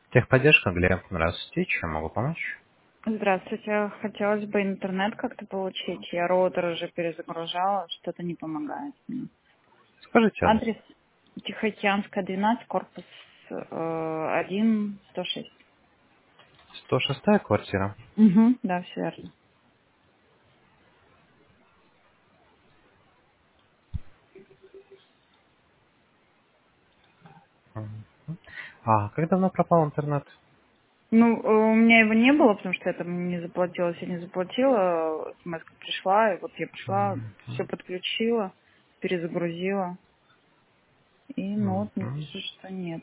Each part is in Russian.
Техподдержка, Глеб. Здравствуйте. Чем могу помочь? Здравствуйте. Хотелось бы интернет как-то получить. Я роутер уже перезагружала, что-то не помогает мне. Скажите адрес. Адрес Тихоокеанская, 12, корпус 1, 106. 106-я квартира. Угу, да, все верно. Мгм. А как давно пропал интернет? Ну, у меня его не было, потому что я там не заплатила, я не заплатила, смс пришла, и вот я пришла, все Мгм. подключила, перезагрузила, и ну вот мне Мгм. пишут, что нет.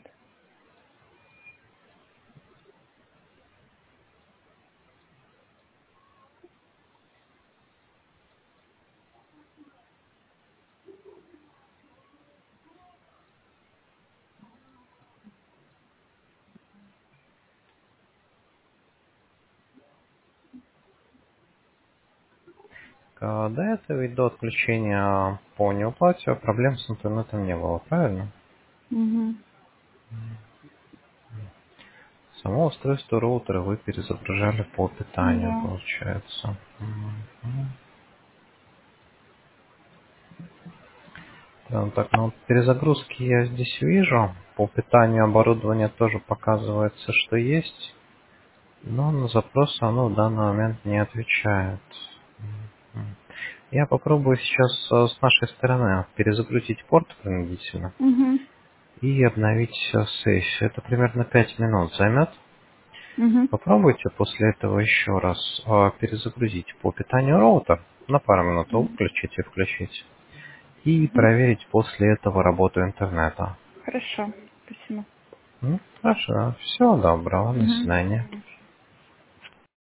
До этого ведь до отключения по неуплате проблем с интернетом не было, правильно? Угу. Само устройство роутера вы перезагружали по питанию, Да. получается. Мгм. Да, так, ну, перезагрузки я здесь вижу. По питанию оборудования тоже показывается, что есть. Но на запрос оно в данный момент не отвечает. Мгм. Я попробую сейчас с нашей стороны перезагрузить порт принудительно Угу. и обновить сессию. Это примерно 5 минут займет. Угу. Попробуйте после этого еще раз перезагрузить по питанию роутер. На пару минут выключить и включить. И Угу. проверить после этого работу интернета. Хорошо. Спасибо. Хорошо. Всего доброго. До Угу. свидания.